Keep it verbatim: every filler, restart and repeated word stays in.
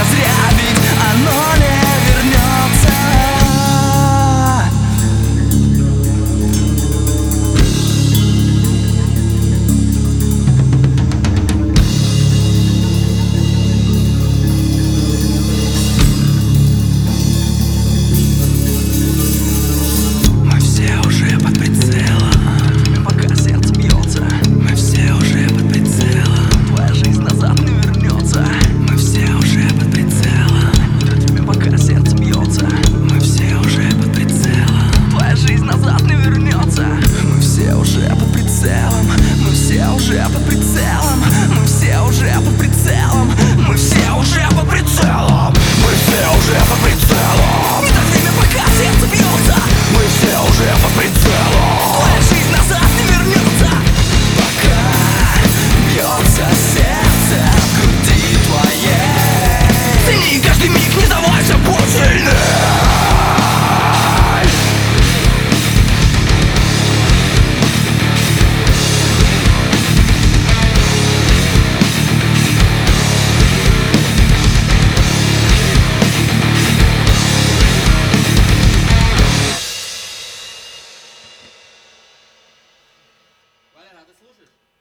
зря, ведь оно не вернется. Мы все уже под прицелом, пока сердце бьется. Мы все уже под прицелом, твоя жизнь назад не вернется. Мы все уже под прицелом, тебе пока сердце бьется. Мы все уже под прицелом, твоя жизнь назад не вернется. Мы все уже под прицелом, мы все уже под прицелом, мы все уже под прицелом, мы все уже под прицелом, мы все уже под прицелом. Не так время, пока сердце бьется. Мы все уже под прицелом, твоя жизнь назад не вернется. Пока бьется сердце в груди твоей, цени каждый миг, не сдавайся, будь сильней. Валера, а ты слушаешь?